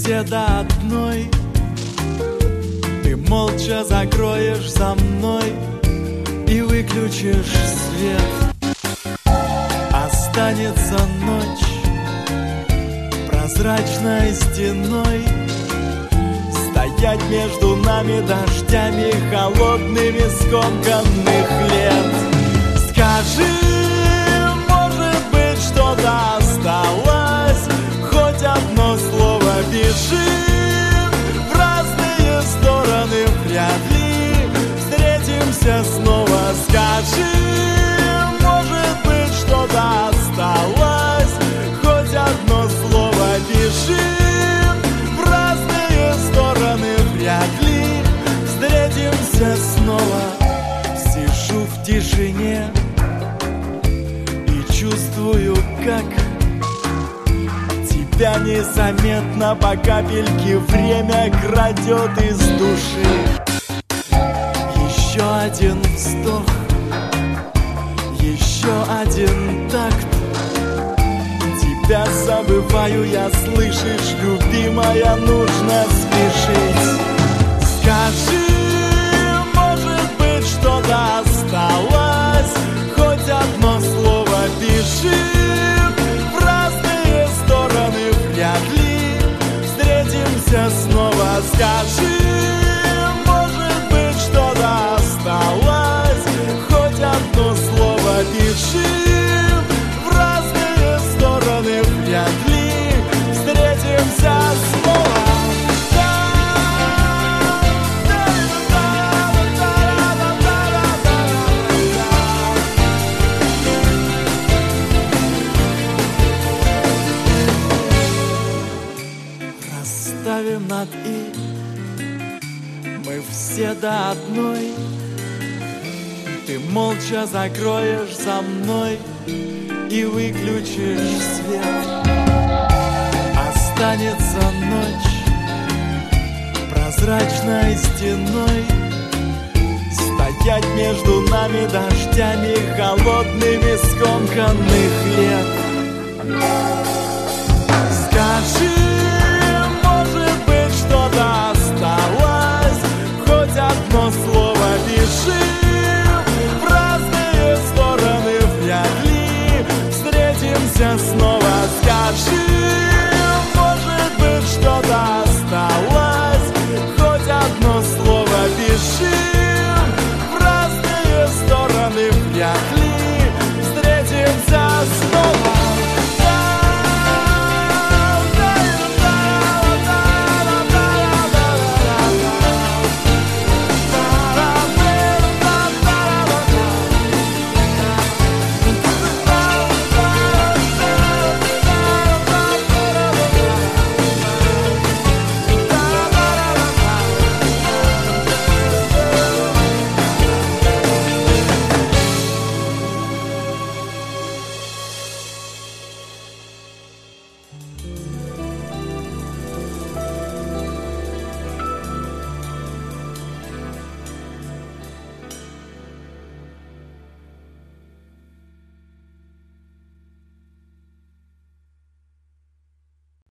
все до одной. Ты молча закроешь за мной и выключишь свет. Останется ночь прозрачной стеной, стоять между нами дождями холодными скомканных лет. Скажи, может быть, что-то осталось, хоть одно слово бежим в разные стороны, вряд ли встретимся снова. Скажи, может быть, что-то осталось, хоть одно слово бежим в разные стороны, вряд ли встретимся снова. Сижу в тишине и чувствую, как тебя незаметно по капельке время крадет из души. Еще один вздох, еще один такт. Тебя забываю я, слышишь, любимая, нужно спешить. Скажи, может быть, что-то осталось, хоть одно слово бежим в разные стороны, вряд ли встретимся снова. Скажи, может быть, что-то осталось, хоть одно слово бежим в разные стороны, вряд ли встретимся снова. Расставим над «и» мы все до одной. Ты молча закроешь за мной и выключишь свет. Останется ночь прозрачной стеной, стоять между нами дождями холодными скомканных лет.